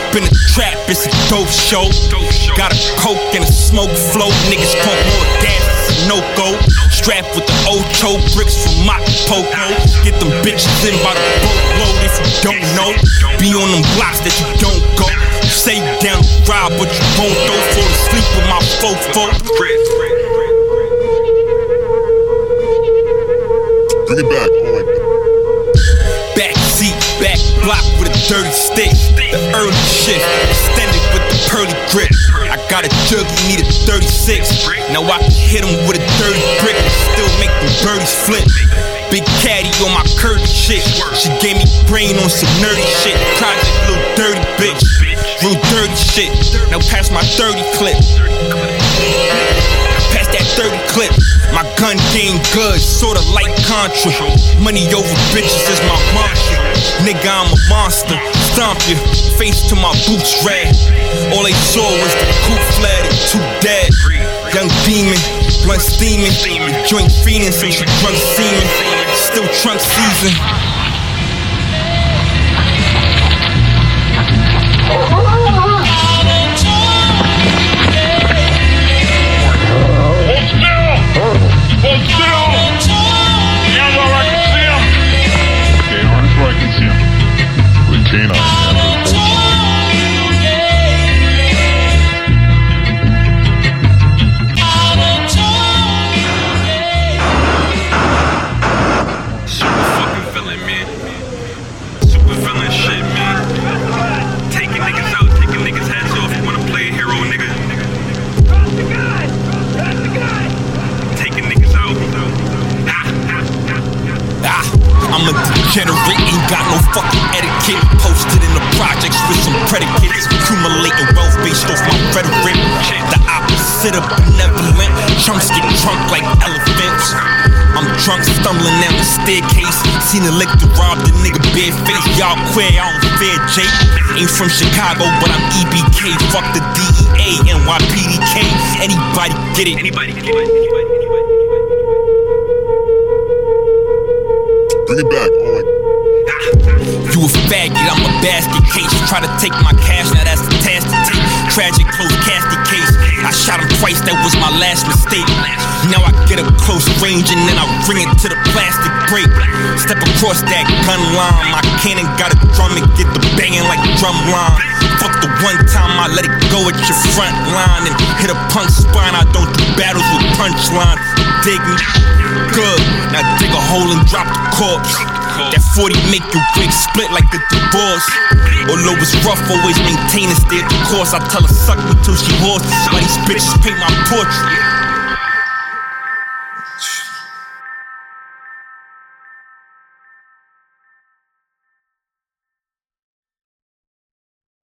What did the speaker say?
up in the trap, it's a dope show. Got a coke and a smoke flow. Niggas pump more gas, no go. Strapped with the Ocho bricks from Poco. Get them bitches in by the boatload if you don't know. Be on them blocks that you don't go. Say you down the ride, but you won't though. Fall asleep with my fofo. Bring it back, back seat, back block with a dirty stick. The early shift, extended with the pearly grip. I got a jug, you need a 36. Now I can hit him with a dirty brick and still make them birdies flip. Big caddy on my curtain shit. She gave me brain on some nerdy shit. Project little dirty bitch. Real dirty shit. Now pass my 30 clip. Pass that 30 clip. My gun game good, sorta like Contra. Money over bitches is my mantra. Nigga, I'm a monster. Stomp you, face to my boots red. All they saw was the coupe flat and 2 dead. Young demon, blunt steaming. Joint feeding since you drunk semen. Still trunk season. I'm a degenerate, ain't got no fucking etiquette. Posted in the projects with some predicates. Accumulating wealth based off my rhetoric. The opposite of benevolent. Chumps get drunk like elephants. I'm drunk, stumbling down the staircase. Seen a lick to rob the nigga bare face. Y'all queer, I don't fear Jake. Ain't from Chicago, but I'm EBK. Fuck the DEA, NYPDK. Anybody get it? Bring it back, You a faggot, I'm a basket case. Try to take my cash, now that's the task to take. Tragic close casket case. I shot him twice, that was my last mistake. Now I get up close range and then I bring it to the plastic break. Step across that gun line. My cannon got a drum and get the banging like a drum line. Fuck the one time I let it go at your front line and hit a punk spine. I don't do battles with punchline. Dig me? Good. Now dig a hole and drop the corpse. That 40 make your wig split like a divorce. Although it's rough, always maintain a stay the course. I tell her suck me till she hoarse. Why these bitches paint my portrait?